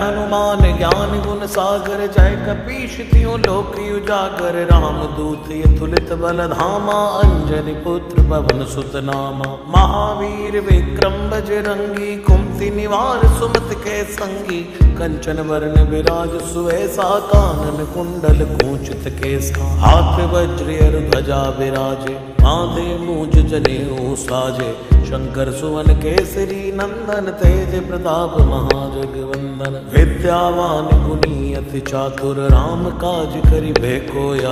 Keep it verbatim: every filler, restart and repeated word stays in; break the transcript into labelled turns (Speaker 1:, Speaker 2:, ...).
Speaker 1: हनुमान ज्ञान गुण सागर, जय कपीश तिहुँ लोक उजागर। राम दूत अतुलित बल धामा, अंजनी पुत्र पवन सुत नामा। महावीर विक्रम बजरंगी, कुमति निवार सुमति के संगी। कंचन वरण विराज सुवेसा, कानन कुंडल कुंचित केसा। हाथ वज्र और ध्वजा विराजे, माथे मूंज जनेऊ साजे। शंकर सुवन केसरी नंदन, तेज प्रताप महाजगवंदन। विद्यावान गुणी अति चातुर, राम काज करिबे को या।